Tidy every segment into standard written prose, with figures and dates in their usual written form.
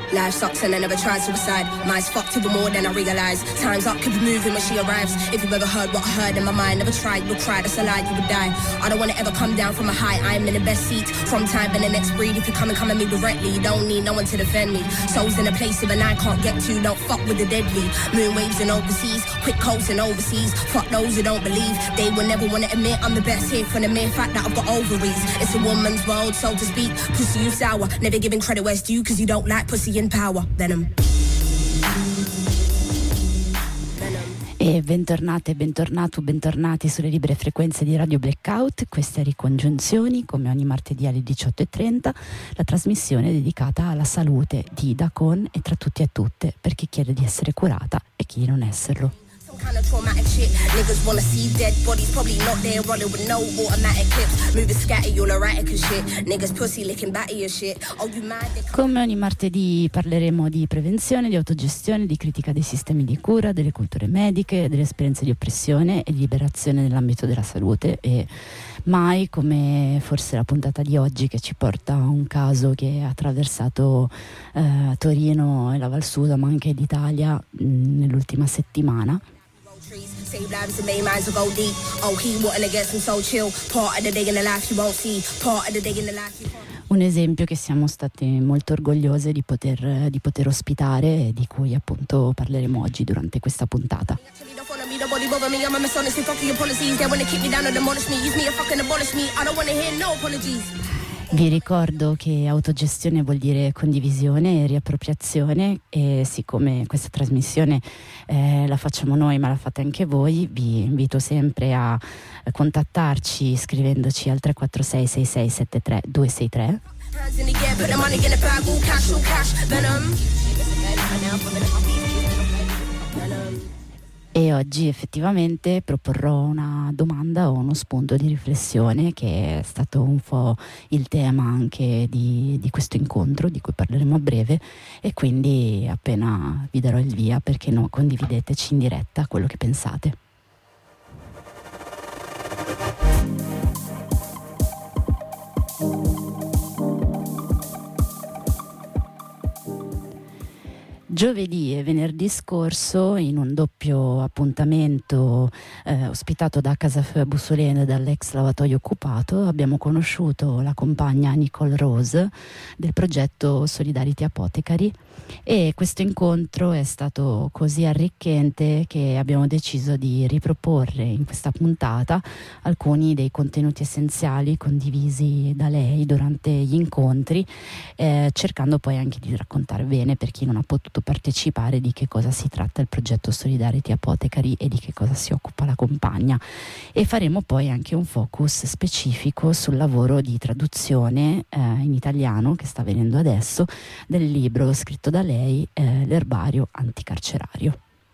Life sucks and I never tried suicide. Mine's fucked even more than I realised. Time's up, keep it moving when she arrives. If you've ever heard what I heard in my mind, never tried, you'll cry, that's a lie, you would die. I don't wanna ever come down from a high, I'm in the best seat. From time and the next breed, if you come at me directly, you don't need no one to defend me. Souls in a place even I can't get to, don't fuck with the deadly. Moon waves and overseas, quick coats and overseas. Fuck those who don't believe, they will never wanna admit I'm the best here for the mere fact that I've got ovaries. It's a woman's world, so to speak. Pussy you sour, never giving credit where it's due, cause you don't like pussy in power. Venom. E bentornate, bentornati sulle libere frequenze di Radio Blackout. Queste Ricongiunzioni, come ogni martedì alle 18:30, la trasmissione dedicata alla salute di da con e tra tutti e tutte, per chi chiede di essere curata e chi di non esserlo. Kind of traumatic shit. Niggas wanna see dead bodies, probably not there, rolling with no automatic clips. Moving scatter, you're erratic as shit. Niggas pussy licking batty as shit. Oh, you mad? Come ogni martedì parleremo di prevenzione, di autogestione, di critica dei sistemi di cura, delle culture mediche, delle esperienze di oppressione e di liberazione nell'ambito della salute. E mai come forse la puntata di oggi, che ci porta a un caso che ha attraversato Torino e la Val Suda, ma anche l'Italia nell'ultima settimana. Save lives and made minds will go deep. Oh, he wanting to get some so chill. Part of the day in the life you won't see. Part of the day in the life you can't. Un esempio che siamo state molto orgogliose di poter ospitare e di cui appunto parleremo oggi durante questa puntata. Vi ricordo che autogestione vuol dire condivisione e riappropriazione, e siccome questa trasmissione la facciamo noi ma la fate anche voi, vi invito sempre a contattarci scrivendoci al 346 6673 263. E oggi effettivamente proporrò una domanda o uno spunto di riflessione che è stato un po' il tema anche di questo incontro, di cui parleremo a breve, e quindi appena vi darò il via, perché no, condivideteci in diretta quello che pensate. Giovedì e venerdì scorso, in un doppio appuntamento ospitato da Casafe Bussoleno e dall'ex lavatoio occupato, abbiamo conosciuto la compagna Nicole Rose del progetto Solidarity Apothecary, e questo incontro è stato così arricchente che abbiamo deciso di riproporre in questa puntata alcuni dei contenuti essenziali condivisi da lei durante gli incontri, cercando poi anche di raccontare bene, per chi non ha potuto partecipare, di che cosa si tratta il progetto Solidarity Apothecary e di che cosa si occupa la compagna. E faremo poi anche un focus specifico sul lavoro di traduzione in italiano che sta avvenendo adesso del libro scritto da lei, L'erbario anticarcerario.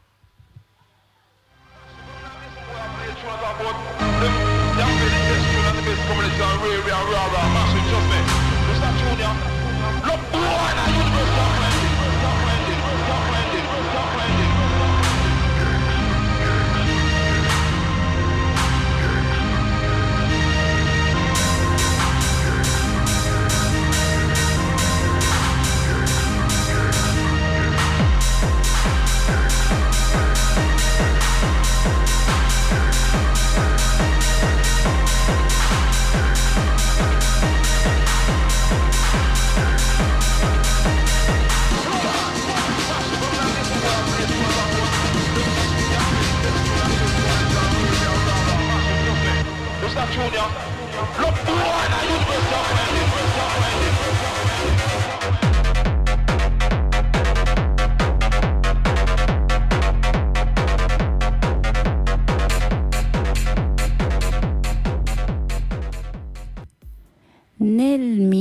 Nel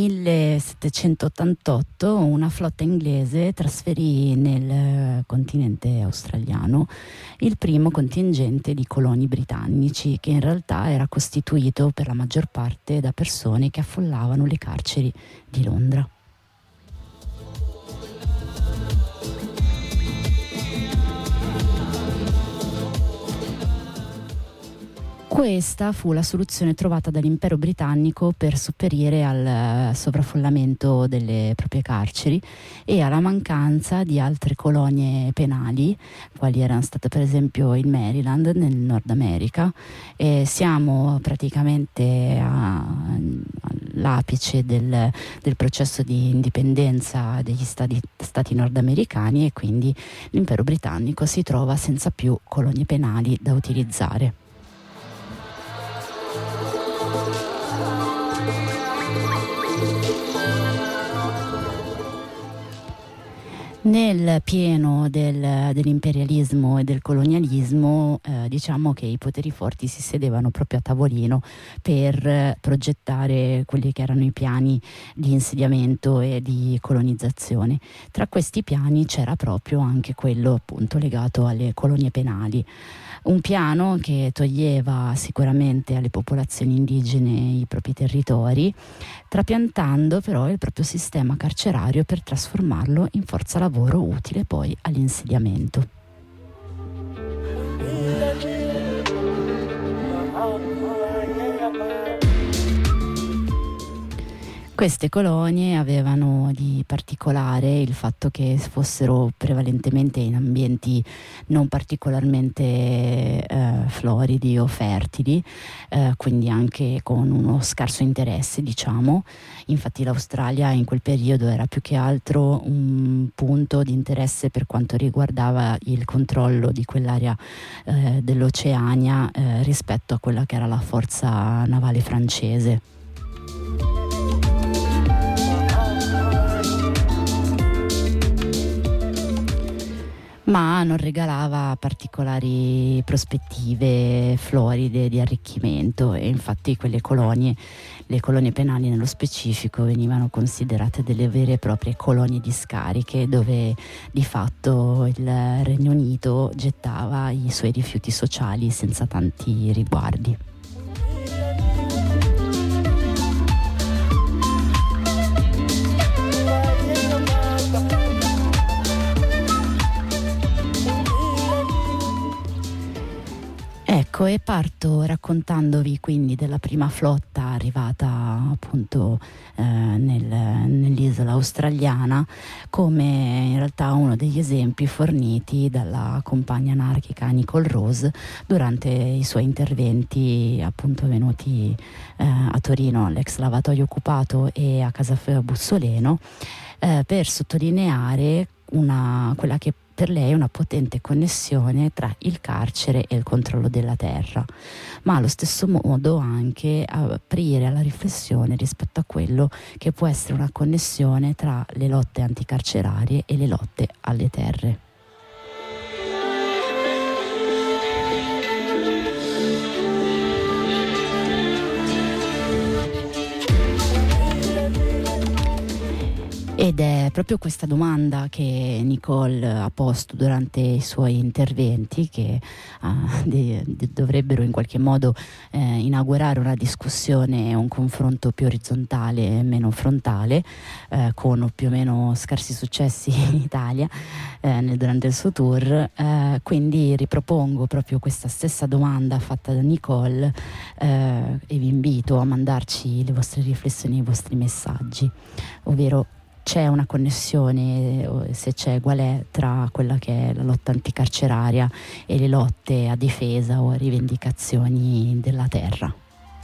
1788 una flotta inglese trasferì nel continente australiano il primo contingente di coloni britannici, che in realtà era costituito per la maggior parte da persone che affollavano le carceri di Londra. Questa fu la soluzione trovata dall'impero britannico per sopperire al sovraffollamento delle proprie carceri e alla mancanza di altre colonie penali, quali erano state per esempio il Maryland nel Nord America. E siamo praticamente all'apice del processo di indipendenza degli stati nordamericani, e quindi l'impero britannico si trova senza più colonie penali da utilizzare. Nel pieno dell'imperialismo e del colonialismo, diciamo che i poteri forti si sedevano proprio a tavolino per progettare quelli che erano i piani di insediamento e di colonizzazione. Tra questi piani c'era proprio anche quello appunto legato alle colonie penali. Un piano che toglieva sicuramente alle popolazioni indigene i propri territori, trapiantando però il proprio sistema carcerario per trasformarlo in forza lavoro utile poi all'insediamento. Queste colonie avevano di particolare il fatto che fossero prevalentemente in ambienti non particolarmente floridi o fertili, quindi anche con uno scarso interesse, diciamo. Infatti l'Australia in quel periodo era più che altro un punto di interesse per quanto riguardava il controllo di quell'area dell'Oceania rispetto a quella che era la forza navale francese. Ma non regalava particolari prospettive floride di arricchimento, e infatti le colonie penali nello specifico venivano considerate delle vere e proprie colonie di scariche, dove di fatto il Regno Unito gettava i suoi rifiuti sociali senza tanti riguardi. Ecco, e parto raccontandovi quindi della prima flotta arrivata appunto nell'isola australiana, come in realtà uno degli esempi forniti dalla compagna anarchica Nicole Rose durante i suoi interventi appunto venuti a Torino, all'ex lavatoio occupato, e a Casafeu a Bussoleno, per sottolineare quella che per lei è una potente connessione tra il carcere e il controllo della terra, ma allo stesso modo anche aprire alla riflessione rispetto a quello che può essere una connessione tra le lotte anticarcerarie e le lotte alle terre. Ed è proprio questa domanda che Nicole ha posto durante i suoi interventi, che dovrebbero in qualche modo inaugurare una discussione e un confronto più orizzontale e meno frontale, con più o meno scarsi successi in Italia durante il suo tour. Quindi ripropongo proprio questa stessa domanda fatta da Nicole e vi invito a mandarci le vostre riflessioni e i vostri messaggi, ovvero: c'è una connessione, se c'è, qual è, tra quella che è la lotta anticarceraria e le lotte a difesa o a rivendicazioni della terra?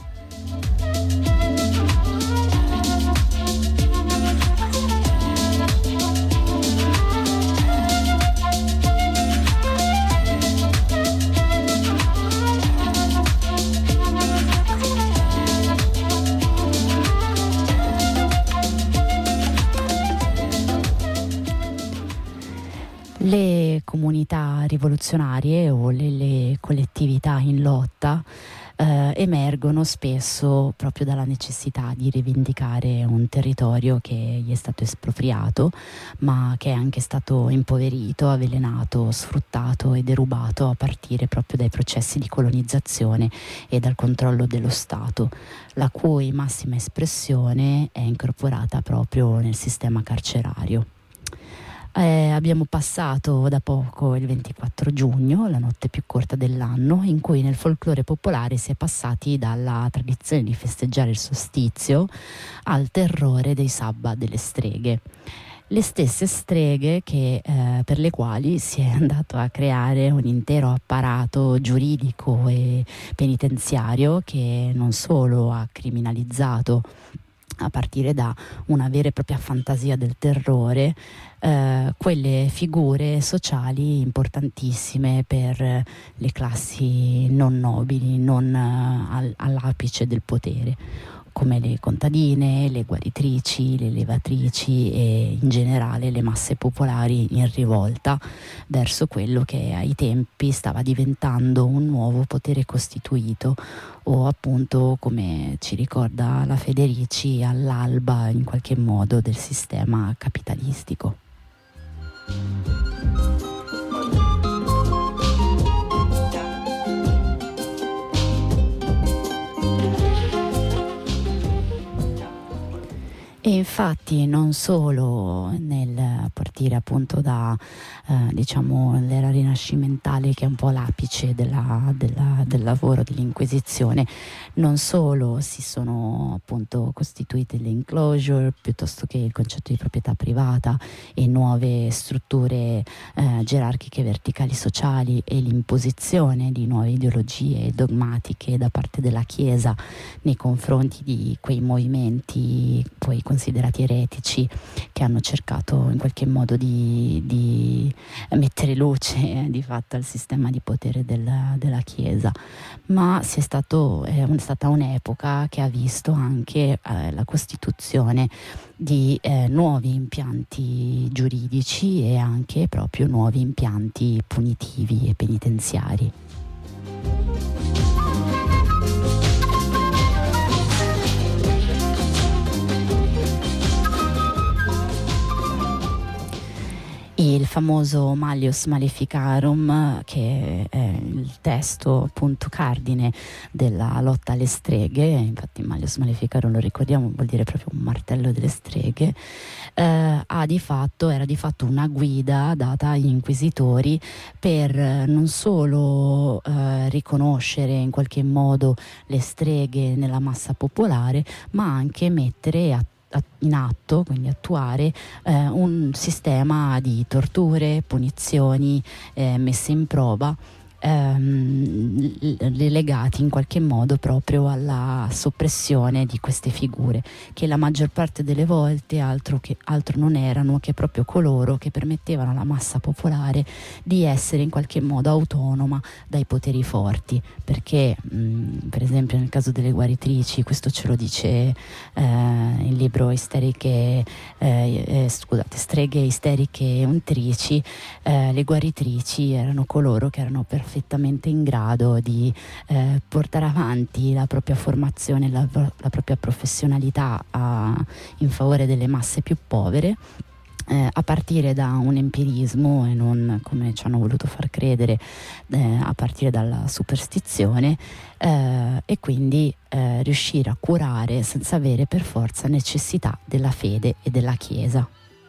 Le comunità rivoluzionarie o le collettività in lotta emergono spesso proprio dalla necessità di rivendicare un territorio che gli è stato espropriato, ma che è anche stato impoverito, avvelenato, sfruttato e derubato a partire proprio dai processi di colonizzazione e dal controllo dello Stato, la cui massima espressione è incorporata proprio nel sistema carcerario. Abbiamo passato da poco il 24 giugno, la notte più corta dell'anno, in cui nel folklore popolare si è passati dalla tradizione di festeggiare il solstizio al terrore dei sabba delle streghe. Le stesse streghe per le quali si è andato a creare un intero apparato giuridico e penitenziario che non solo ha criminalizzato, a partire da una vera e propria fantasia del terrore, quelle figure sociali importantissime per le classi non nobili, non all'apice del potere, come le contadine, le guaritrici, le levatrici e in generale le masse popolari in rivolta verso quello che ai tempi stava diventando un nuovo potere costituito, o appunto, come ci ricorda la Federici, all'alba in qualche modo del sistema capitalistico. E infatti non solo nel partire appunto da l'era rinascimentale, che è un po' l'apice del lavoro dell'Inquisizione, non solo si sono appunto costituite le enclosure piuttosto che il concetto di proprietà privata e nuove strutture gerarchiche verticali sociali e l'imposizione di nuove ideologie dogmatiche da parte della Chiesa nei confronti di quei movimenti poi considerati eretici, che hanno cercato in qualche modo di mettere luce di fatto al sistema di potere della Chiesa. Ma è stata un'epoca che ha visto anche la costituzione di nuovi impianti giuridici e anche proprio nuovi impianti punitivi e penitenziari. Il famoso Malleus Maleficarum, che è il testo appunto cardine della lotta alle streghe, infatti Malleus Maleficarum, lo ricordiamo, vuol dire proprio un martello delle streghe, era di fatto una guida data agli inquisitori per non solo riconoscere in qualche modo le streghe nella massa popolare, ma anche mettere in atto, quindi attuare un sistema di torture, punizioni messe in prova, legati in qualche modo proprio alla soppressione di queste figure, che la maggior parte delle volte altro non erano che proprio coloro che permettevano alla massa popolare di essere in qualche modo autonoma dai poteri forti, perché per esempio nel caso delle guaritrici, questo ce lo dice il libro Streghe isteriche e untrici, le guaritrici erano coloro che erano perfettamente in grado di portare avanti la propria formazione, la propria professionalità in favore delle masse più povere, a partire da un empirismo e non, come ci hanno voluto far credere, a partire dalla superstizione, e quindi riuscire a curare senza avere per forza necessità della fede e della Chiesa.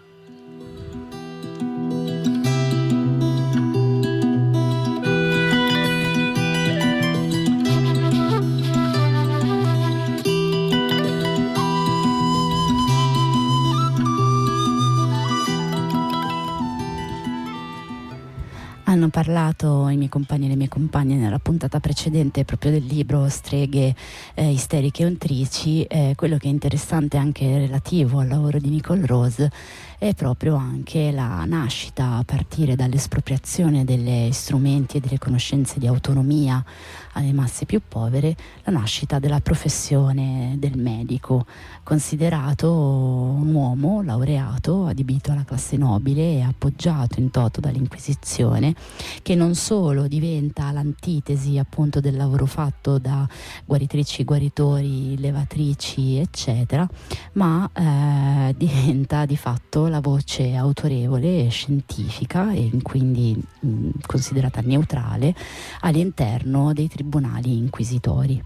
Hanno parlato i miei compagni e le mie compagne nella puntata precedente proprio del libro Streghe isteriche e untrici. Quello che è interessante anche relativo al lavoro di Nicole Rose è proprio anche la nascita, a partire dall'espropriazione degli strumenti e delle conoscenze di autonomia alle masse più povere, la nascita della professione del medico, considerato un uomo laureato, adibito alla classe nobile e appoggiato in toto dall'Inquisizione, che non solo diventa l'antitesi appunto del lavoro fatto da guaritrici, guaritori, levatrici eccetera, ma diventa di fatto la voce autorevole e scientifica e quindi considerata neutrale all'interno dei tribunali inquisitori.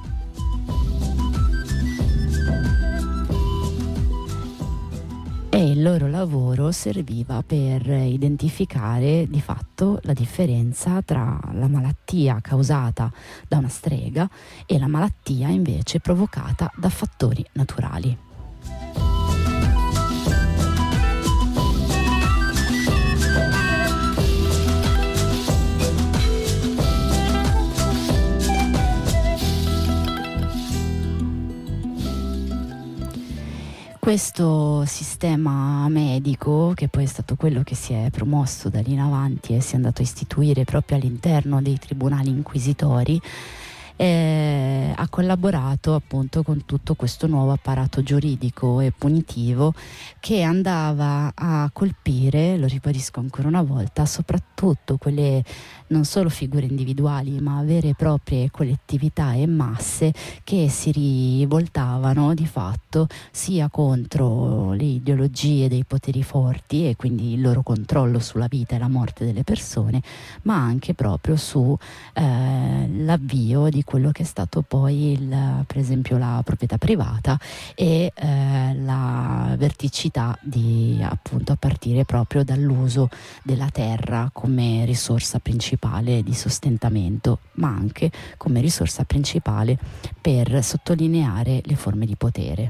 E il loro lavoro serviva per identificare di fatto la differenza tra la malattia causata da una strega e la malattia invece provocata da fattori naturali. Questo sistema medico, che poi è stato quello che si è promosso da lì in avanti e si è andato a istituire proprio all'interno dei tribunali inquisitori, ha collaborato appunto con tutto questo nuovo apparato giuridico e punitivo che andava a colpire, lo ribadisco ancora una volta, soprattutto quelle non solo figure individuali ma vere e proprie collettività e masse che si rivoltavano di fatto sia contro le ideologie dei poteri forti e quindi il loro controllo sulla vita e la morte delle persone, ma anche proprio su l'avvio di quello che è stato poi per esempio la proprietà privata e la verticità di appunto a partire proprio dall'uso della terra come risorsa principale di sostentamento, ma anche come risorsa principale per sottolineare le forme di potere.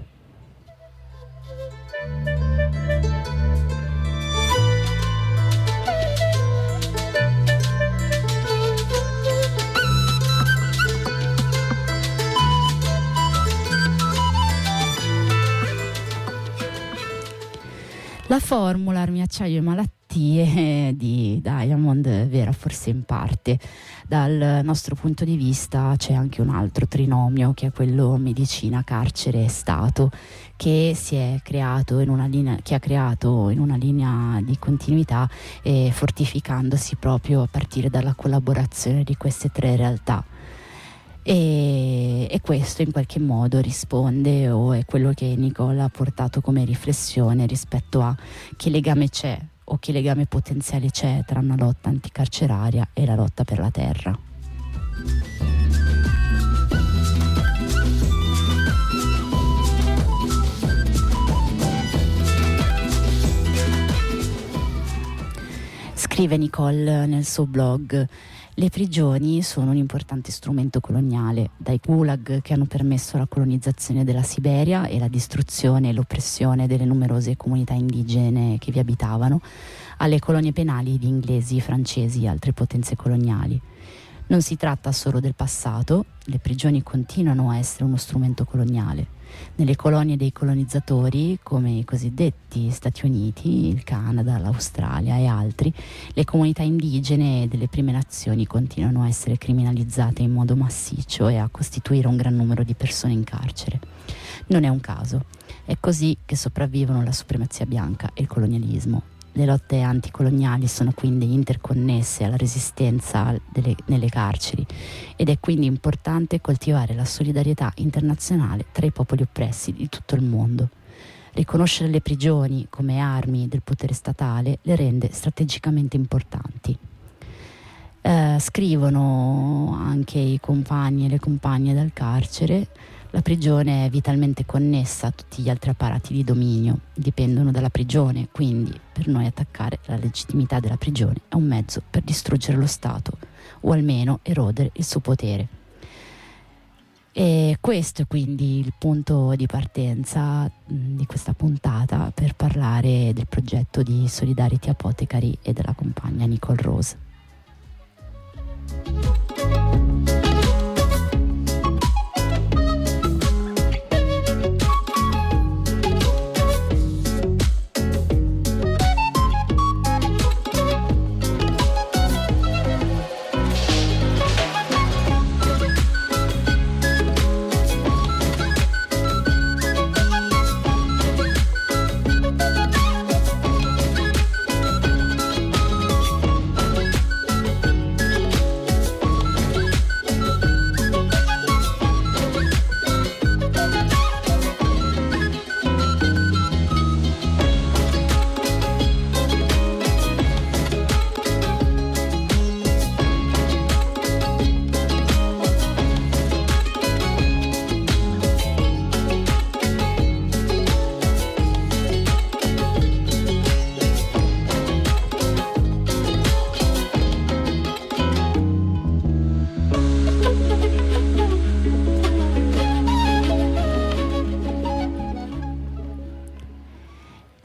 La formula armi, acciaio e malattie di Diamond è vera forse in parte. Dal nostro punto di vista c'è anche un altro trinomio, che è quello medicina, carcere e Stato, che si è creato in una linea, che ha creato in una linea di continuità fortificandosi proprio a partire dalla collaborazione di queste tre realtà. E questo in qualche modo risponde o è quello che Nicole ha portato come riflessione rispetto a che legame c'è o che legame potenziale c'è tra una lotta anticarceraria e la lotta per la terra. Scrive Nicole nel suo blog: le prigioni sono un importante strumento coloniale, dai gulag che hanno permesso la colonizzazione della Siberia e la distruzione e l'oppressione delle numerose comunità indigene che vi abitavano, alle colonie penali di inglesi, francesi e altre potenze coloniali. Non si tratta solo del passato, le prigioni continuano a essere uno strumento coloniale. Nelle colonie dei colonizzatori, come i cosiddetti Stati Uniti, il Canada, l'Australia e altri, le comunità indigene delle prime nazioni continuano a essere criminalizzate in modo massiccio e a costituire un gran numero di persone in carcere. Non è un caso, è così che sopravvivono la supremazia bianca e il colonialismo. Le lotte anticoloniali sono quindi interconnesse alla resistenza nelle carceri ed è quindi importante coltivare la solidarietà internazionale tra i popoli oppressi di tutto il mondo. Riconoscere le prigioni come armi del potere statale le rende strategicamente importanti. Scrivono anche i compagni e le compagne dal carcere: la prigione è vitalmente connessa a tutti gli altri apparati di dominio, dipendono dalla prigione, quindi per noi attaccare la legittimità della prigione è un mezzo per distruggere lo Stato o almeno erodere il suo potere. E questo è quindi il punto di partenza di questa puntata per parlare del progetto di Solidarity Apothecary e della compagna Nicole Rose.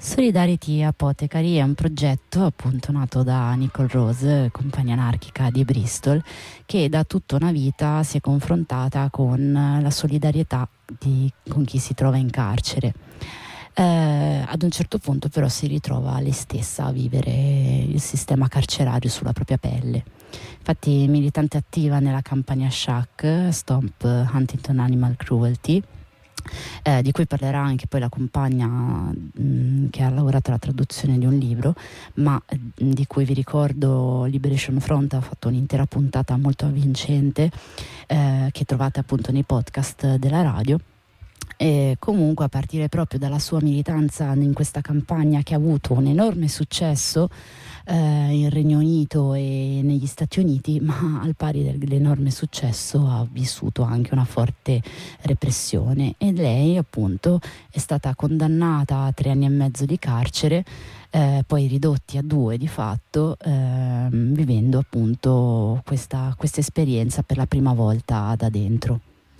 Solidarity Apothecary è un progetto appunto nato da Nicole Rose, compagna anarchica di Bristol, che da tutta una vita si è confrontata con la solidarietà con chi si trova in carcere. Ad un certo punto però si ritrova lei stessa a vivere il sistema carcerario sulla propria pelle. Infatti militante attiva nella campagna SHAC, Stop Huntington Animal Cruelty, di cui parlerà anche poi la compagna che ha lavorato alla traduzione di un libro, ma di cui vi ricordo Liberation Front ha fatto un'intera puntata molto avvincente che trovate appunto nei podcast della radio. E comunque a partire proprio dalla sua militanza in questa campagna, che ha avuto un enorme successo in Regno Unito e negli Stati Uniti, ma al pari dell'enorme successo ha vissuto anche una forte repressione, e lei appunto è stata condannata a 3 anni e mezzo di carcere, poi ridotti a 2 di fatto, vivendo appunto questa esperienza per la prima volta da dentro.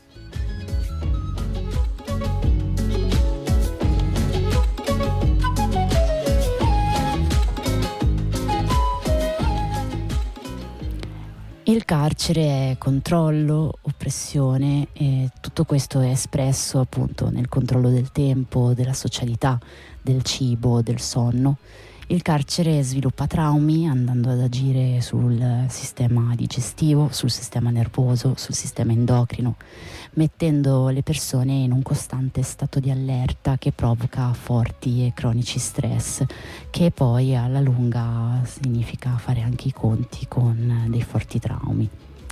Il carcere è controllo, oppressione, e tutto questo è espresso appunto nel controllo del tempo, della socialità, del cibo, del sonno. Il carcere sviluppa traumi andando ad agire sul sistema digestivo, sul sistema nervoso, sul sistema endocrino, mettendo le persone in un costante stato di allerta che provoca forti e cronici stress, che poi alla lunga significa fare anche i conti con dei forti traumi.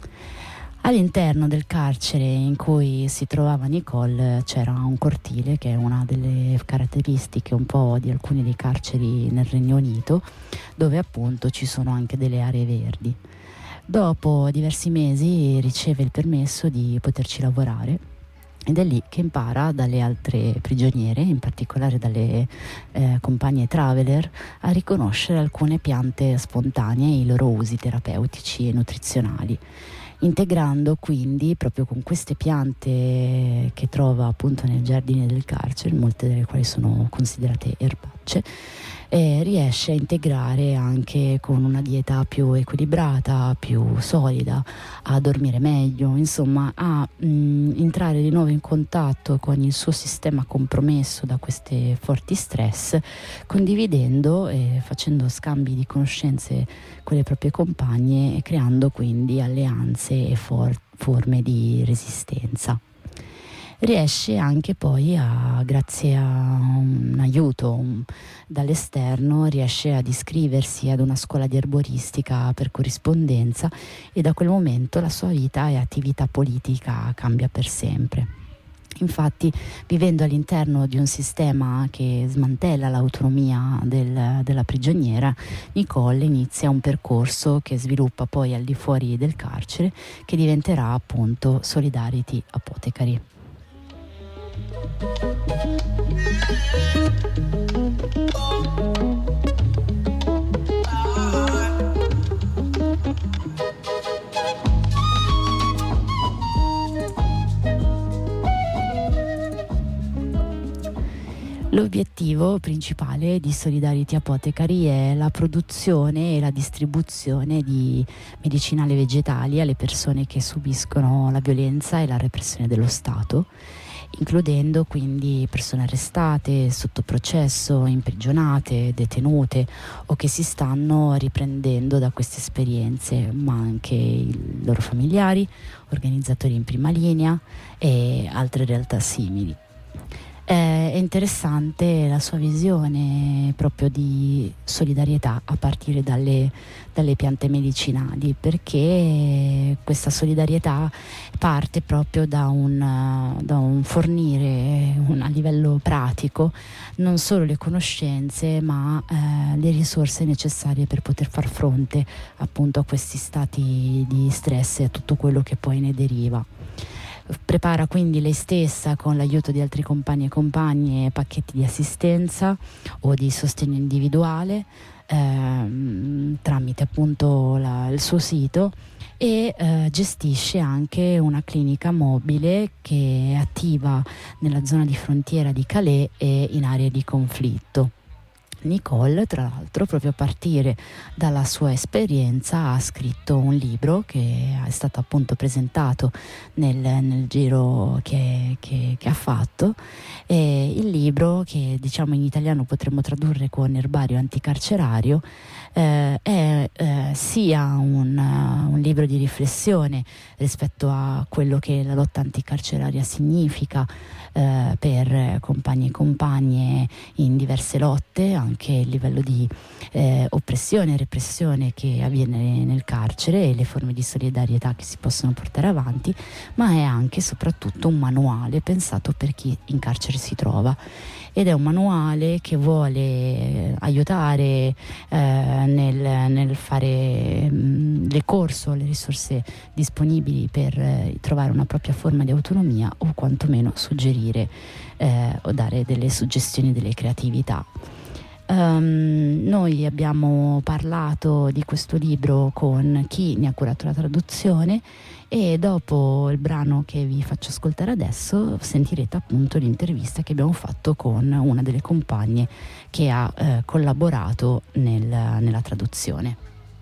All'interno del carcere in cui si trovava Nicole c'era un cortile, che è una delle caratteristiche un po' di alcuni dei carceri nel Regno Unito, dove appunto ci sono anche delle aree verdi. Dopo diversi mesi riceve il permesso di poterci lavorare, ed è lì che impara dalle altre prigioniere, in particolare dalle compagne traveler, a riconoscere alcune piante spontanee e i loro usi terapeutici e nutrizionali, integrando quindi proprio con queste piante che trova appunto nei giardini del carcere, molte delle quali sono considerate erbacce, riesce a integrare anche con una dieta più equilibrata, più solida, a dormire meglio, insomma a entrare di nuovo in contatto con il suo sistema compromesso da questi forti stress, condividendo e facendo scambi di conoscenze con le proprie compagne e creando quindi alleanze e forme di resistenza. Riesce anche poi grazie a un aiuto dall'esterno, riesce ad iscriversi ad una scuola di erboristica per corrispondenza, e da quel momento la sua vita e attività politica cambia per sempre. Infatti, vivendo all'interno di un sistema che smantella l'autonomia della prigioniera, Nicole inizia un percorso che sviluppa poi al di fuori del carcere, che diventerà appunto Solidarity Apothecary. L'obiettivo principale di Solidarity Apothecary è la produzione e la distribuzione di medicinali vegetali alle persone che subiscono la violenza e la repressione dello Stato, includendo quindi persone arrestate, sotto processo, imprigionate, detenute o che si stanno riprendendo da queste esperienze, ma anche i loro familiari, organizzatori in prima linea e altre realtà simili. È interessante la sua visione proprio di solidarietà a partire dalle piante medicinali, perché questa solidarietà parte proprio da un fornire a livello pratico non solo le conoscenze, ma le risorse necessarie per poter far fronte appunto a questi stati di stress e a tutto quello che poi ne deriva. Prepara quindi lei stessa, con l'aiuto di altri compagni e compagne, pacchetti di assistenza o di sostegno individuale tramite appunto il suo sito, e gestisce anche una clinica mobile che è attiva nella zona di frontiera di Calais e in aree di conflitto. Nicole, tra l'altro, proprio a partire dalla sua esperienza, ha scritto un libro che è stato appunto presentato nel giro che ha fatto, e il libro, che diciamo in italiano potremmo tradurre con Erbario anticarcerario, è sia un libro di riflessione rispetto a quello che la lotta anticarceraria significa per compagni e compagne in diverse lotte, anche il livello di oppressione e repressione che avviene nel carcere e le forme di solidarietà che si possono portare avanti, ma è anche e soprattutto un manuale pensato per chi in carcere si trova, ed è un manuale che vuole aiutare nel fare ricorso alle risorse disponibili per trovare una propria forma di autonomia, o quantomeno suggerire o dare delle suggestioni, delle creatività. Noi abbiamo parlato di questo libro con chi ne ha curato la traduzione, e dopo il brano che vi faccio ascoltare adesso sentirete appunto l'intervista che abbiamo fatto con una delle compagne che ha collaborato nella traduzione.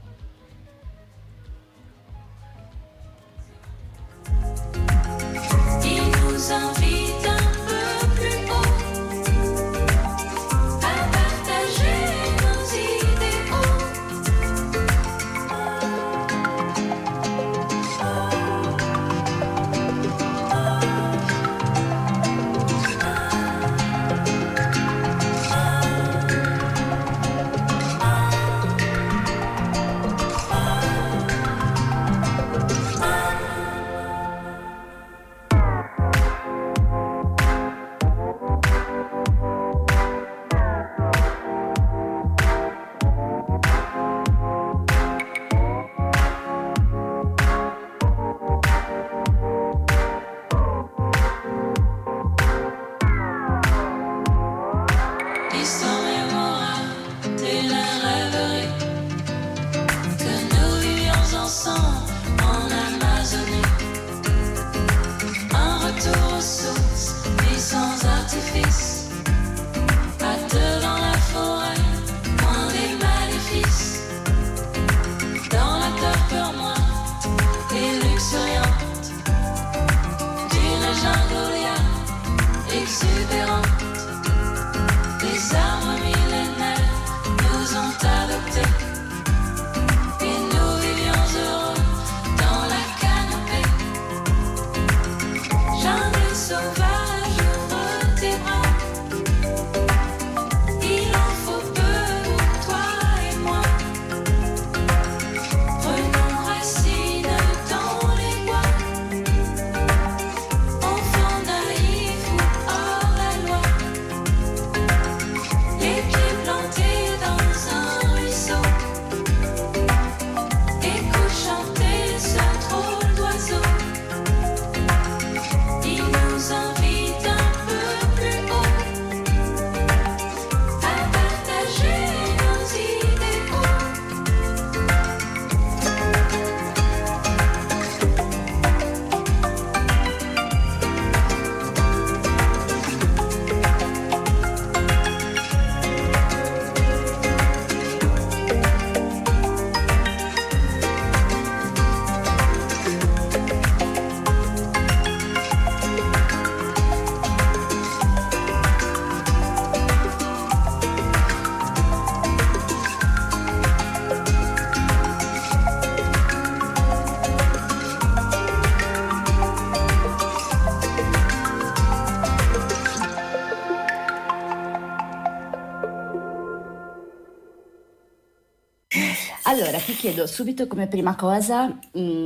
Allora, ti chiedo subito come prima cosa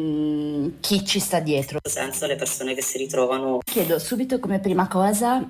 chi ci sta dietro. Nel senso, le persone che si ritrovano. Chiedo subito come prima cosa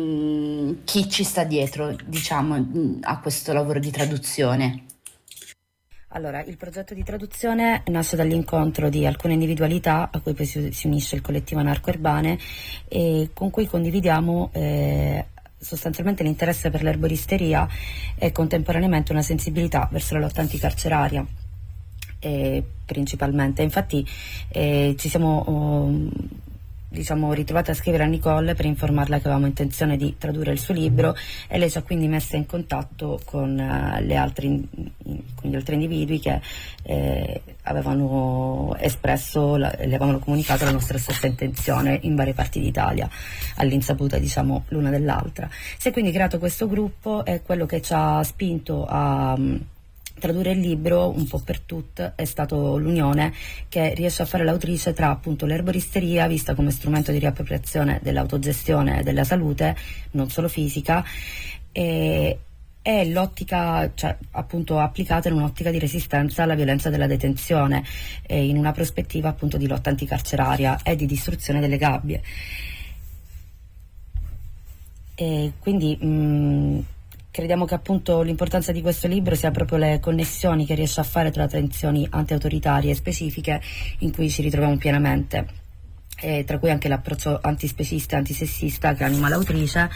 chi ci sta dietro, diciamo, a questo lavoro di traduzione. Allora, il progetto di traduzione nasce dall'incontro di alcune individualità a cui poi si unisce il collettivo Anarco Urbane, e con cui condividiamo sostanzialmente l'interesse per l'erboristeria e contemporaneamente una sensibilità verso la lotta anticarceraria, principalmente. Infatti ci siamo diciamo ritrovata a scrivere a Nicole per informarla che avevamo intenzione di tradurre il suo libro, e lei ci ha quindi messa in contatto con gli altri individui che avevano espresso, le avevano comunicato la nostra stessa intenzione in varie parti d'Italia, all'insaputa diciamo l'una dell'altra. Si è quindi creato questo gruppo, e quello che ci ha spinto a tradurre il libro un po' per tutte è stato l'unione che riesce a fare l'autrice tra appunto l'erboristeria, vista come strumento di riappropriazione dell'autogestione della salute, non solo fisica, e l'ottica, cioè appunto applicata in un'ottica di resistenza alla violenza della detenzione, in una prospettiva appunto di lotta anticarceraria e di distruzione delle gabbie. E quindi crediamo che appunto l'importanza di questo libro sia proprio le connessioni che riesce a fare tra tensioni anti-autoritarie e specifiche in cui ci ritroviamo pienamente, tra cui anche l'approccio antispecista e antisessista che anima l'autrice.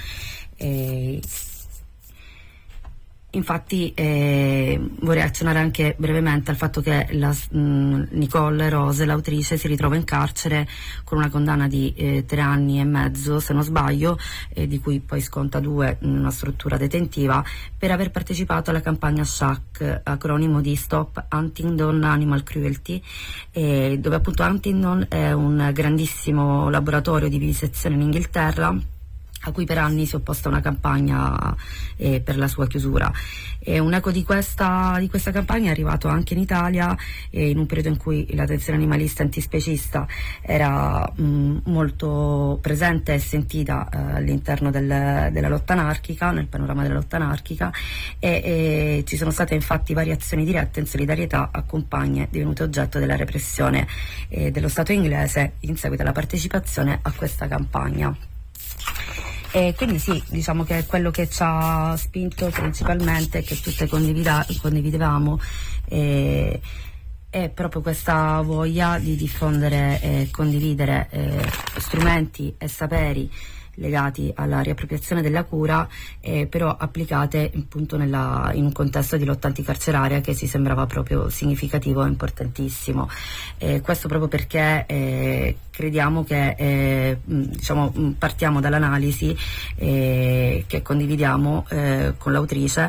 Infatti vorrei accennare anche brevemente al fatto che Nicole Rose, l'autrice, si ritrova in carcere con una condanna di 3 anni e mezzo, se non sbaglio, di cui poi sconta 2 in una struttura detentiva, per aver partecipato alla campagna SHAC, acronimo di Stop Huntingdon Animal Cruelty, dove appunto Huntingdon è un grandissimo laboratorio di vivisezione in Inghilterra, a cui per anni si è opposta una campagna per la sua chiusura. Un eco di questa campagna è arrivato anche in Italia, in un periodo in cui la tensione animalista e antispecista era molto presente e sentita all'interno della lotta anarchica, nel panorama della lotta anarchica, e ci sono state infatti variazioni dirette in solidarietà a compagne divenute oggetto della repressione dello Stato inglese in seguito alla partecipazione a questa campagna. E quindi sì, diciamo che quello che ci ha spinto principalmente, che tutte condividevamo, è proprio questa voglia di diffondere e condividere strumenti e saperi legati alla riappropriazione della cura, però applicate appunto in un contesto di lotta anticarceraria che ci sembrava proprio significativo e importantissimo. Questo proprio perché crediamo che diciamo, partiamo dall'analisi che condividiamo con l'autrice,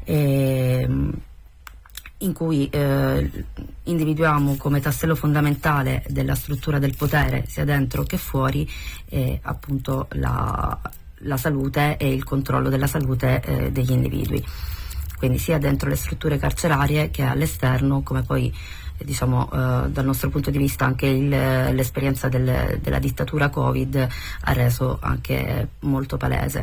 in cui individuiamo come tassello fondamentale della struttura del potere, sia dentro che fuori, appunto la salute e il controllo della salute degli individui, quindi sia dentro le strutture carcerarie che all'esterno, come poi diciamo dal nostro punto di vista anche l'esperienza della dittatura Covid ha reso anche molto palese.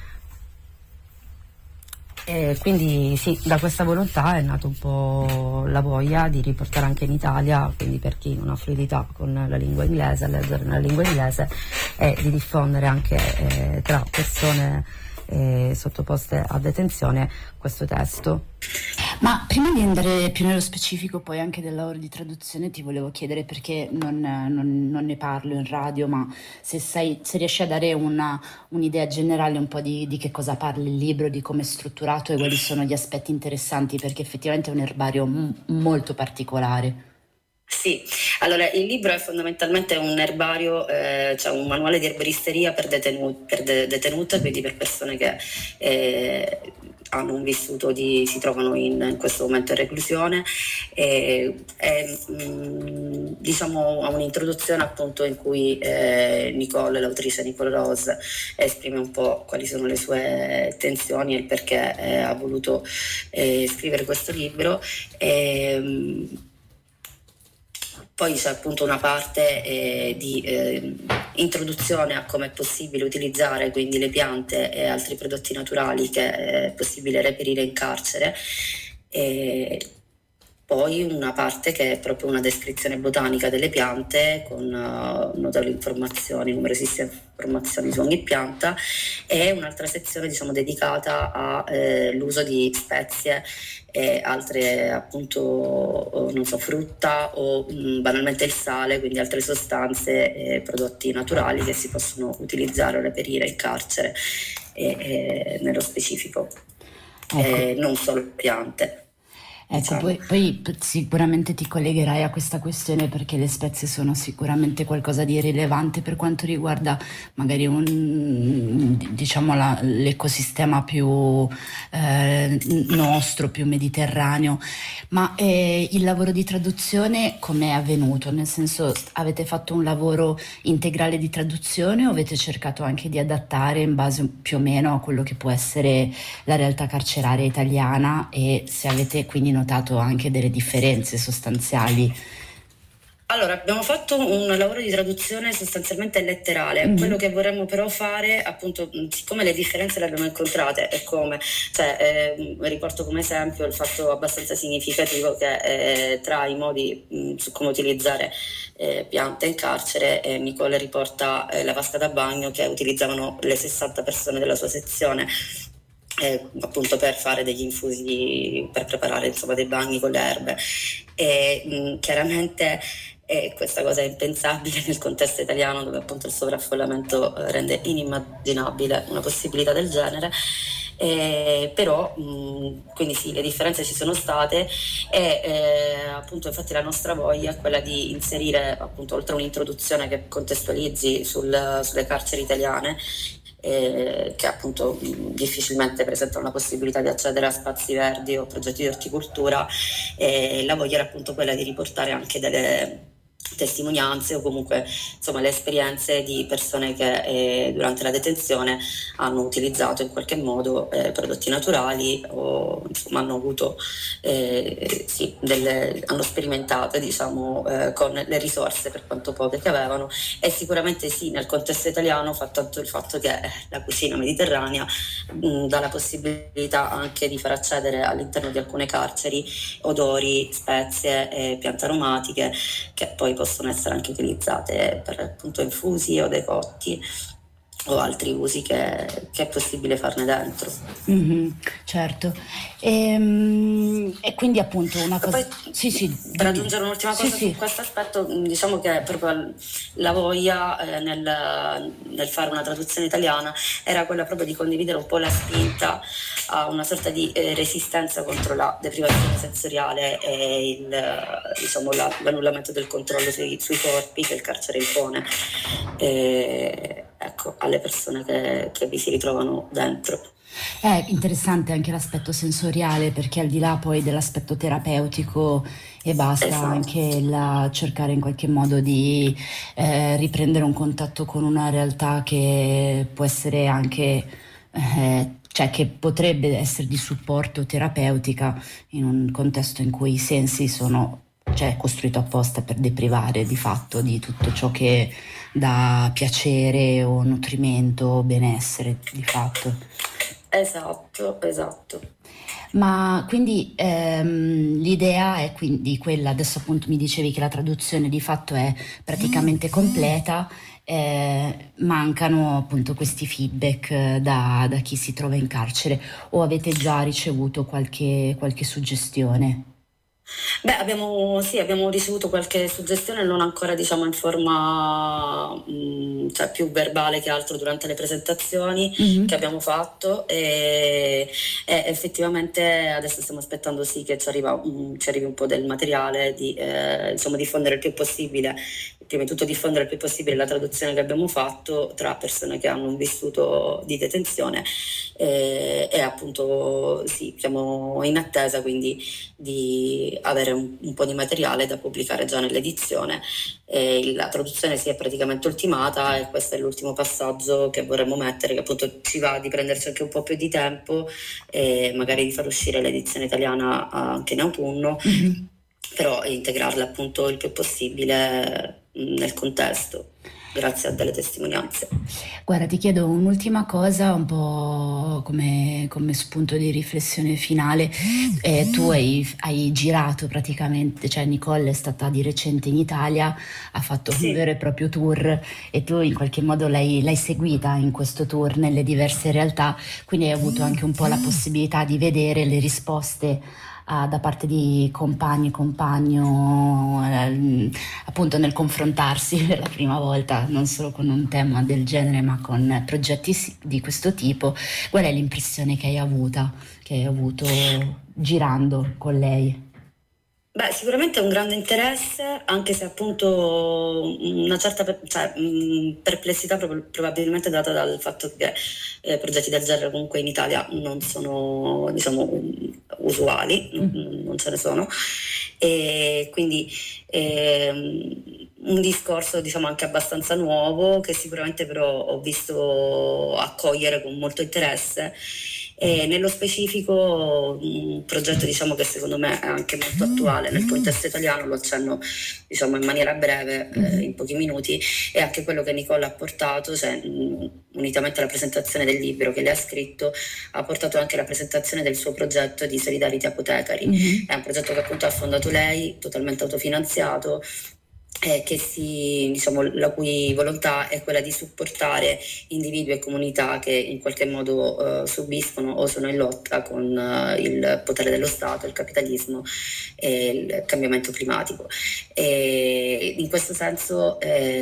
E quindi sì, da questa volontà è nata un po' la voglia di riportare anche in Italia, quindi per chi non ha fluidità con la lingua inglese, a leggere nella lingua inglese, e di diffondere anche tra persone sottoposte a detenzione questo testo. Ma prima di andare più nello specifico poi anche del lavoro di traduzione, ti volevo chiedere, perché non ne parlo in radio, ma se riesci a dare un'idea generale un po' di che cosa parla il libro, di come è strutturato e quali sono gli aspetti interessanti, perché effettivamente è un erbario molto particolare. Sì, allora il libro è fondamentalmente un erbario, cioè un manuale di erboristeria per detenute, quindi per persone che hanno un vissuto si trovano in questo momento in reclusione, diciamo ha un'introduzione appunto in cui Nicole, l'autrice Nicole Rose, esprime un po' quali sono le sue intenzioni e il perché ha voluto scrivere questo libro. Poi c'è appunto una parte di introduzione a come è possibile utilizzare quindi le piante e altri prodotti naturali che è possibile reperire in carcere. Poi una parte che è proprio una descrizione botanica delle piante con notevoli informazioni, numerosissime informazioni su ogni pianta, e un'altra sezione diciamo dedicata all'uso di spezie e altre appunto non so, frutta o banalmente il sale, quindi altre sostanze e prodotti naturali che si possono utilizzare o reperire in carcere nello specifico, non solo piante. Ecco, diciamo. poi sicuramente ti collegherai a questa questione perché le spezie sono sicuramente qualcosa di rilevante per quanto riguarda magari diciamo l'ecosistema più nostro, più mediterraneo. Ma il lavoro di traduzione com'è avvenuto? Nel senso, avete fatto un lavoro integrale di traduzione o avete cercato anche di adattare in base più o meno a quello che può essere la realtà carceraria italiana, e se avete quindi notato anche delle differenze sostanziali? Allora, abbiamo fatto un lavoro di traduzione sostanzialmente letterale. Quello Mhm. che vorremmo però fare, appunto, siccome le differenze le abbiamo incontrate, è come, cioè, riporto come esempio il fatto abbastanza significativo che tra i modi su come utilizzare piante in carcere, Nicole riporta la vasca da bagno che utilizzavano le 60 persone della sua sezione. Appunto per fare degli infusi, per preparare insomma dei bagni con le erbe e chiaramente questa cosa è impensabile nel contesto italiano dove appunto il sovraffollamento rende inimmaginabile una possibilità del genere. Però quindi sì, le differenze ci sono state e appunto infatti la nostra voglia è quella di inserire appunto oltre un'introduzione che contestualizzi sulle carceri italiane, che appunto difficilmente presentano la possibilità di accedere a spazi verdi o progetti di orticoltura, la voglia era appunto quella di riportare anche delle testimonianze o comunque insomma le esperienze di persone che durante la detenzione hanno utilizzato in qualche modo prodotti naturali o insomma hanno avuto sì, hanno sperimentato diciamo con le risorse per quanto poche che avevano. E sicuramente sì, nel contesto italiano fa tanto il fatto che la cucina mediterranea dà la possibilità anche di far accedere all'interno di alcune carceri odori, spezie e piante aromatiche che poi possono essere anche utilizzate per appunto infusi o decotti o altri usi che è possibile farne dentro. Mhm, certo. E quindi appunto una E cosa... poi Sì, sì, per dimmi. aggiungere un'ultima Sì, cosa su sì. questo aspetto, diciamo che proprio la voglia nel fare una traduzione italiana era quella proprio di condividere un po' la spinta a una sorta di resistenza contro la deprivazione sensoriale e diciamo, l'annullamento del controllo sui corpi che il carcere impone. Ecco, alle persone che vi si ritrovano dentro. È interessante anche l'aspetto sensoriale, perché al di là poi dell'aspetto terapeutico e basta, Esatto. anche cercare in qualche modo di riprendere un contatto con una realtà che può essere anche, cioè che potrebbe essere di supporto terapeutica in un contesto in cui i sensi sono, cioè, costruito apposta per deprivare di fatto di tutto ciò che dà piacere o nutrimento o benessere di fatto. Esatto. Ma quindi l'idea è quindi quella, adesso appunto mi dicevi che la traduzione di fatto è praticamente completa, mancano appunto questi feedback da chi si trova in carcere, o avete già ricevuto qualche suggestione? Beh, abbiamo ricevuto qualche suggestione, non ancora diciamo in forma cioè più verbale che altro durante le presentazioni che Mhm. abbiamo fatto e effettivamente adesso stiamo aspettando sì che ci arrivi un po' del materiale di insomma diffondere il più possibile, prima di tutto diffondere il più possibile la traduzione che abbiamo fatto tra persone che hanno un vissuto di detenzione e appunto sì, siamo in attesa quindi di avere un po' di materiale da pubblicare già nell'edizione. La traduzione si è praticamente ultimata e questo è l'ultimo passaggio che vorremmo mettere, che appunto ci va di prenderci anche un po' più di tempo e magari di far uscire l'edizione italiana anche in autunno, Mhm. però integrarla appunto il più possibile nel contesto, grazie a delle testimonianze. Guarda, ti chiedo un'ultima cosa, un po' come spunto di riflessione finale. Tu hai girato praticamente, cioè Nicole è stata di recente in Italia, ha fatto un Sì. vero e proprio tour, e tu in qualche modo l'hai seguita in questo tour nelle diverse realtà, quindi hai avuto anche un po' la possibilità di vedere le risposte da parte di compagni e compagno, appunto nel confrontarsi per la prima volta non solo con un tema del genere ma con progetti di questo tipo. Qual è l'impressione che hai avuto girando con lei? Beh, sicuramente un grande interesse, anche se appunto una certa perplessità probabilmente data dal fatto che progetti del genere comunque in Italia non sono, diciamo, usuali, non ce ne sono, e quindi un discorso, diciamo, anche abbastanza nuovo, che sicuramente però ho visto accogliere con molto interesse. E nello specifico un progetto, diciamo, che secondo me è anche molto attuale nel contesto italiano, lo accenno, diciamo, in maniera breve, in pochi minuti, è anche quello che Nicola ha portato, cioè, unitamente alla presentazione del libro che lei ha scritto, ha portato anche la presentazione del suo progetto di Solidarity Apothecary. È un progetto che appunto ha fondato lei, totalmente autofinanziato, diciamo, la cui volontà è quella di supportare individui e comunità che in qualche modo subiscono o sono in lotta con il potere dello Stato, il capitalismo e il cambiamento climatico. E in questo senso,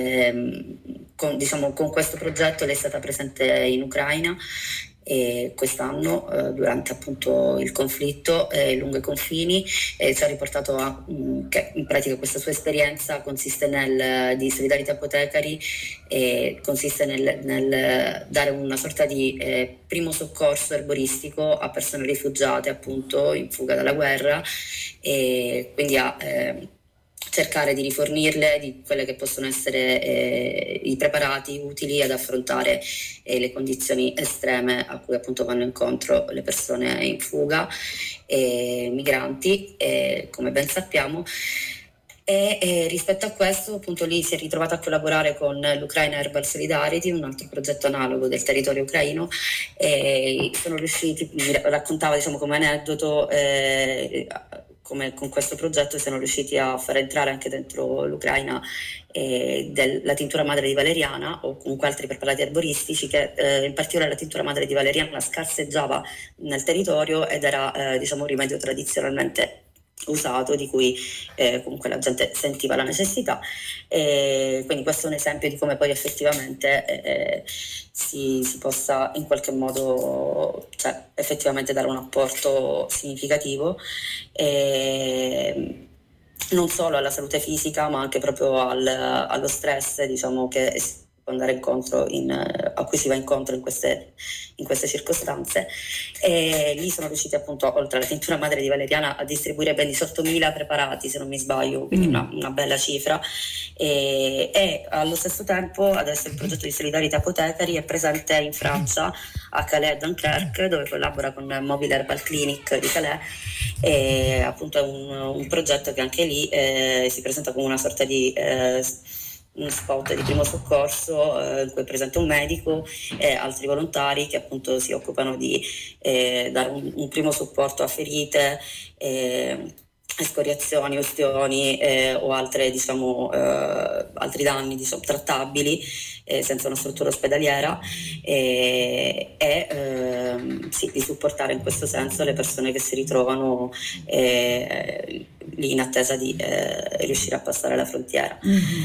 con questo progetto lei è stata presente in Ucraina quest'anno durante appunto il conflitto lungo i confini, ci ha riportato che in pratica questa sua esperienza consiste di Solidarity Apothecary, consiste nel dare una sorta di primo soccorso erboristico a persone rifugiate appunto in fuga dalla guerra, e quindi a cercare di rifornirle di quelle che possono essere i preparati utili ad affrontare le condizioni estreme a cui appunto vanno incontro le persone in fuga e migranti, come ben sappiamo. E rispetto a questo, appunto, lì si è ritrovata a collaborare con l'Ukraina Herbal Solidarity, un altro progetto analogo del territorio ucraino, e sono riusciti, mi raccontava, diciamo, come aneddoto, come con questo progetto siano riusciti a far entrare anche dentro l'Ucraina la tintura madre di valeriana o comunque altri preparati erboristici, che in particolare la tintura madre di valeriana scarseggiava nel territorio ed era diciamo un rimedio tradizionalmente usato, di cui comunque la gente sentiva la necessità, quindi questo è un esempio di come poi effettivamente si possa in qualche modo, cioè, effettivamente dare un apporto significativo, non solo alla salute fisica ma anche proprio allo stress, diciamo, che può andare incontro a cui si va incontro in queste circostanze. E lì sono riusciti appunto, oltre alla tintura madre di valeriana, a distribuire ben 18.000 preparati, se non mi sbaglio, quindi una bella cifra, e allo stesso tempo adesso il progetto di Solidarity Apothecary è presente in Francia, a Calais e Dunkerque, dove collabora con Mobile Herbal Clinic di Calais, e appunto è un progetto che anche lì si presenta come una sorta di uno spot di primo soccorso in cui è presente un medico e altri volontari che appunto si occupano di dare un primo supporto a ferite, escoriazioni, ustioni o altre, diciamo, altri danni, diciamo, trattabili senza una struttura ospedaliera, sì, di supportare in questo senso le persone che si ritrovano lì in attesa di riuscire a passare la frontiera.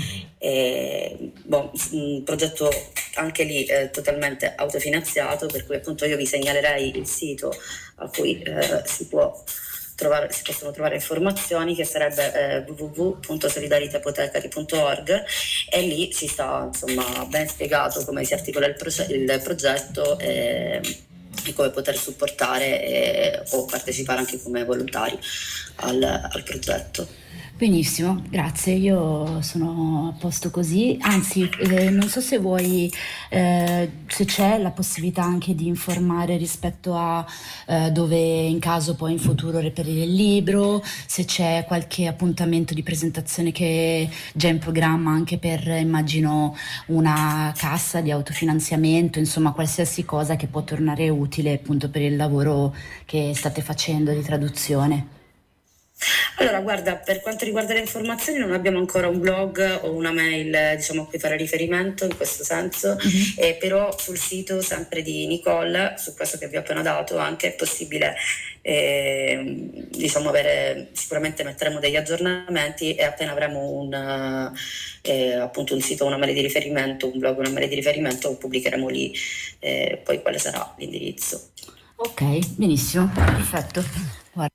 Un progetto anche lì totalmente autofinanziato, per cui appunto io vi segnalerei il sito a cui si possono trovare informazioni, che sarebbe www.solidarityapothecary.org, e lì ci sta, insomma, ben spiegato come si articola il progetto e come poter supportare o partecipare anche come volontari al progetto. Benissimo, grazie, io sono a posto così, anzi non so se vuoi, se c'è la possibilità anche di informare rispetto a dove in caso poi in futuro reperire il libro, se c'è qualche appuntamento di presentazione che è già in programma anche per, immagino, una cassa di autofinanziamento, insomma qualsiasi cosa che può tornare utile appunto per il lavoro che state facendo di traduzione. Allora, guarda, per quanto riguarda le informazioni non abbiamo ancora un blog o una mail, diciamo, a cui fare riferimento in questo senso, però sul sito sempre di Nicole, su questo che vi ho appena dato, anche è possibile diciamo sicuramente metteremo degli aggiornamenti, e appena avremo appunto un sito, una mail di riferimento, un blog, una mail di riferimento, pubblicheremo lì poi quale sarà l'indirizzo. Ok, benissimo, perfetto. Guarda.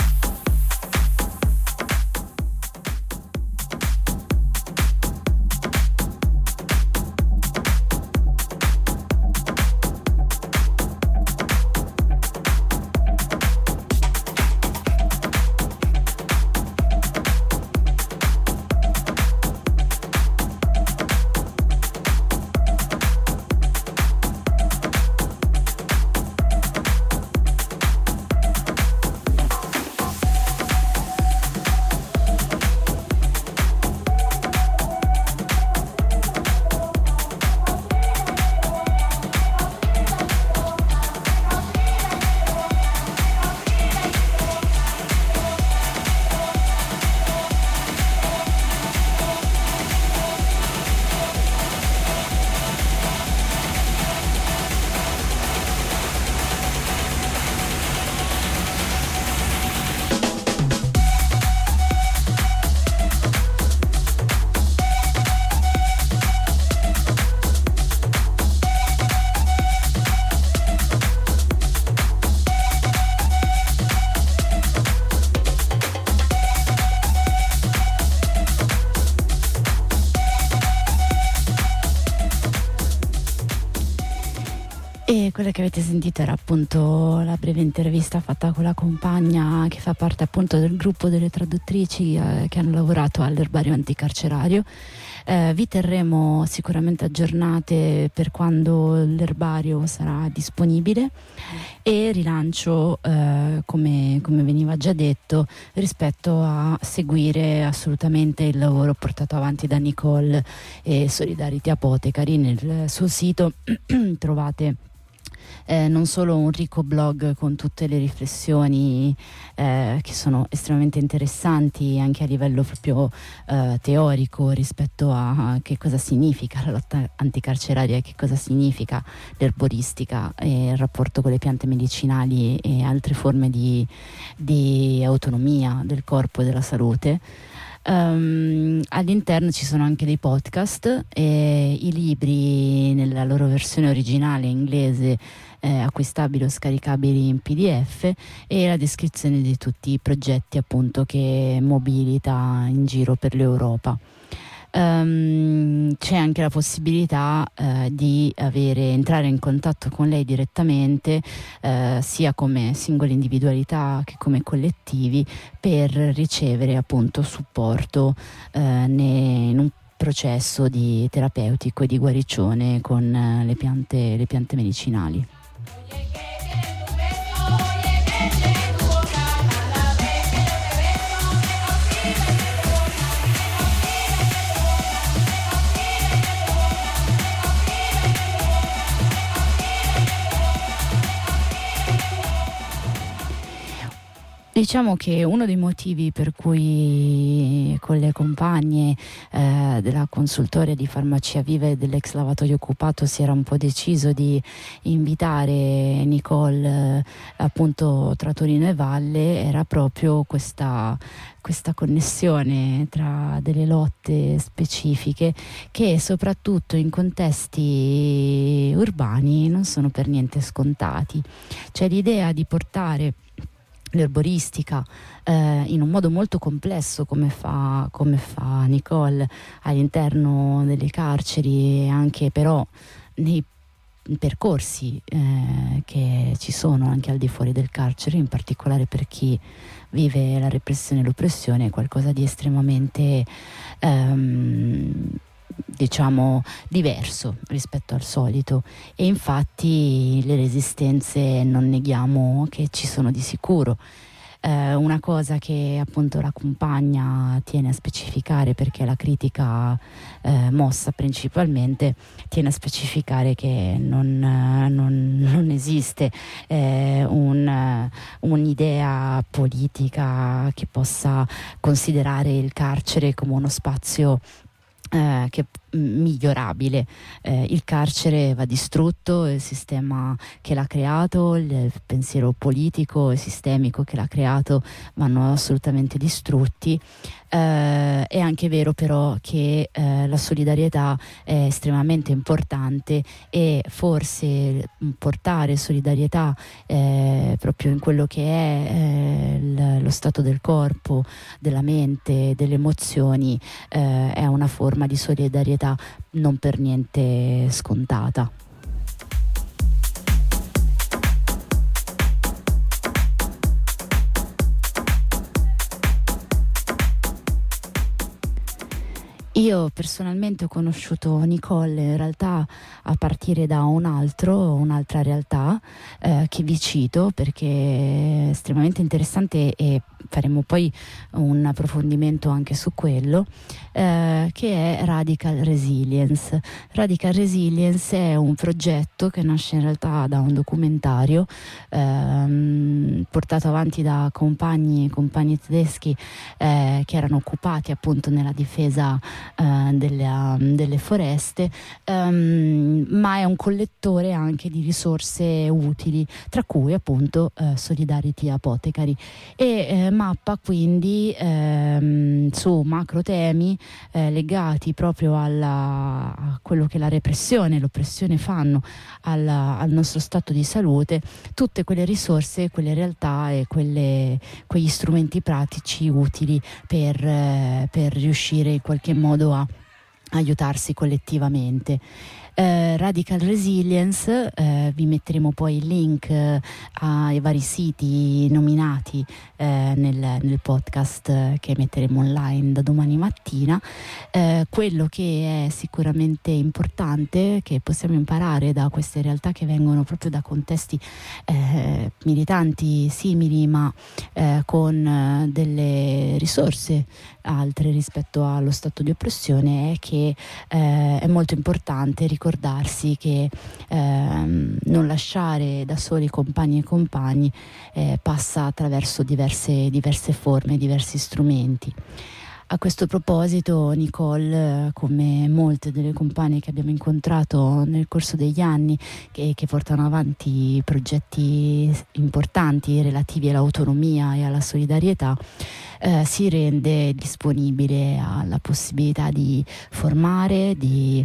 E quella che avete sentito era appunto la breve intervista fatta con la compagna che fa parte appunto del gruppo delle traduttrici che hanno lavorato all'erbario anticarcerario. Vi terremo sicuramente aggiornate per quando l'erbario sarà disponibile, e rilancio come veniva già detto rispetto a seguire assolutamente il lavoro portato avanti da Nicole e Solidarity Apothecary. Nel suo sito trovate non solo un ricco blog con tutte le riflessioni che sono estremamente interessanti anche a livello proprio teorico rispetto a che cosa significa la lotta anticarceraria e che cosa significa l'erboristica e il rapporto con le piante medicinali e altre forme di autonomia del corpo e della salute. All'interno ci sono anche dei podcast e i libri nella loro versione originale inglese acquistabili o scaricabili in PDF, e la descrizione di tutti i progetti appunto che mobilita in giro per l'Europa. C'è anche la possibilità di entrare in contatto con lei direttamente, sia come singole individualità che come collettivi, per ricevere appunto supporto in un processo di terapeutico e di guarigione con le piante medicinali. Diciamo che uno dei motivi per cui con le compagne della consultoria di farmacia viva e dell'ex lavatoio occupato si era un po' deciso di invitare Nicole appunto tra Torino e Valle era proprio questa connessione tra delle lotte specifiche che soprattutto in contesti urbani non sono per niente scontati. C'è l'idea di portare l'erboristica in un modo molto complesso come fa Nicole all'interno delle carceri, e anche però nei percorsi che ci sono anche al di fuori del carcere, in particolare per chi vive la repressione e l'oppressione, è qualcosa di estremamente diciamo diverso rispetto al solito, e infatti le resistenze non neghiamo che ci sono di sicuro. Una cosa che appunto la compagna tiene a specificare, perché la critica mossa principalmente tiene a specificare che non esiste un'idea politica che possa considerare il carcere come uno spazio migliorabile. Il carcere va distrutto, il sistema che l'ha creato, il pensiero politico e sistemico che l'ha creato vanno assolutamente distrutti. È anche vero però che la solidarietà è estremamente importante, e forse portare solidarietà proprio in quello che è lo stato del corpo, della mente, delle emozioni, è una forma di solidarietà non per niente scontata. Io personalmente ho conosciuto Nicole in realtà a partire da un'altra realtà che vi cito perché è estremamente interessante, e faremo poi un approfondimento anche su quello, che è Radical Resilience. Radical Resilience è un progetto che nasce in realtà da un documentario portato avanti da compagni tedeschi che erano occupati appunto nella difesa delle foreste, ma è un collettore anche di risorse utili, tra cui appunto Solidarity Apothecary, e mappa quindi su macro temi legati proprio a quello che la repressione e l'oppressione fanno al nostro stato di salute, tutte quelle risorse, quelle realtà e quegli strumenti pratici utili per riuscire in qualche modo a aiutarsi collettivamente. Radical Resilience, vi metteremo poi il link ai vari siti nominati nel podcast che metteremo online da domani mattina. Quello che è sicuramente importante, che possiamo imparare da queste realtà che vengono proprio da contesti militanti simili, ma con delle risorse altre rispetto allo stato di oppressione, è che è molto importante ricordarsi che non lasciare da soli compagni e compagni passa attraverso diverse forme, diversi strumenti. A questo proposito Nicole, come molte delle compagne che abbiamo incontrato nel corso degli anni che portano avanti progetti importanti relativi all'autonomia e alla solidarietà, si rende disponibile alla possibilità di formare, di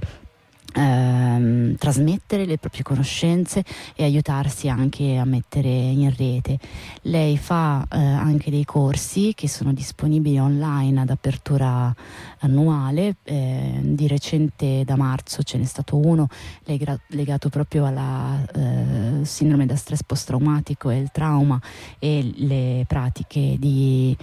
trasmettere le proprie conoscenze e aiutarsi anche a mettere in rete. Lei fa anche dei corsi che sono disponibili online ad apertura annuale. Di recente, da marzo, ce n'è stato uno legato proprio alla sindrome da stress post-traumatico e il trauma, e le pratiche di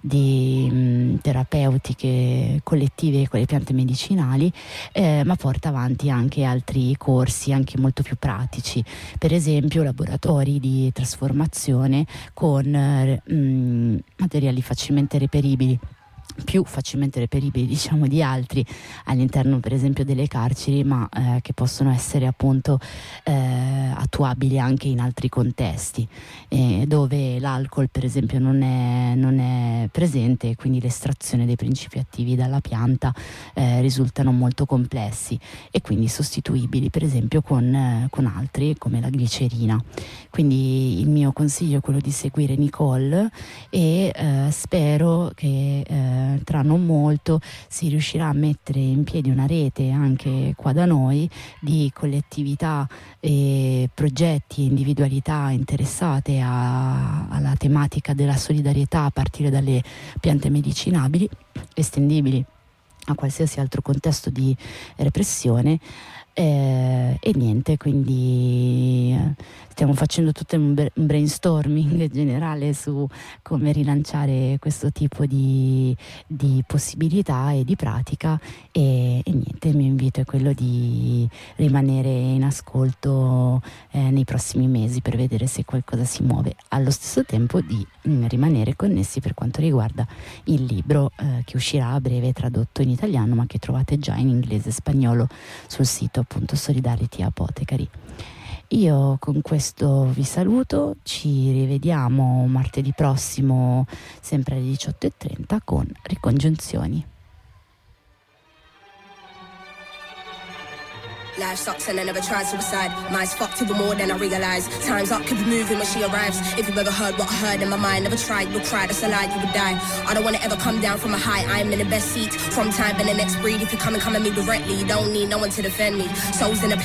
terapeutiche collettive con le piante medicinali, ma porta avanti anche altri corsi anche molto più pratici, per esempio laboratori di trasformazione con materiali facilmente reperibili, più facilmente reperibili diciamo di altri all'interno per esempio delle carceri, ma che possono essere appunto attuabili anche in altri contesti dove l'alcol per esempio non è presente, e quindi l'estrazione dei principi attivi dalla pianta risultano molto complessi e quindi sostituibili per esempio con altri come la glicerina. Quindi il mio consiglio è quello di seguire Nicole, e spero che tra non molto si riuscirà a mettere in piedi una rete anche qua da noi di collettività e progetti e individualità interessate alla tematica della solidarietà a partire dalle piante medicinabili, estendibili a qualsiasi altro contesto di repressione. E niente, quindi stiamo facendo tutto un brainstorming generale su come rilanciare questo tipo di possibilità e di pratica, e niente, il mio invito è quello di rimanere in ascolto nei prossimi mesi per vedere se qualcosa si muove, allo stesso tempo di rimanere connessi per quanto riguarda il libro che uscirà a breve, tradotto in italiano, ma che trovate già in inglese e spagnolo sul sito appunto Solidarity Apothecary. Io con questo vi saluto, ci rivediamo martedì prossimo sempre alle 18:30 con Ricongiunzioni. Life sucks and I never tried suicide. Mine's fucked even more than I realize. Time's up, could be moving when she arrives. If you've ever heard what I heard in my mind, never tried, you'll cry, that's a lie, you would die. I don't wanna ever come down from a high, I'm in the best seat. From time and the next breed, if you come at me directly, you don't need no one to defend me. Souls in a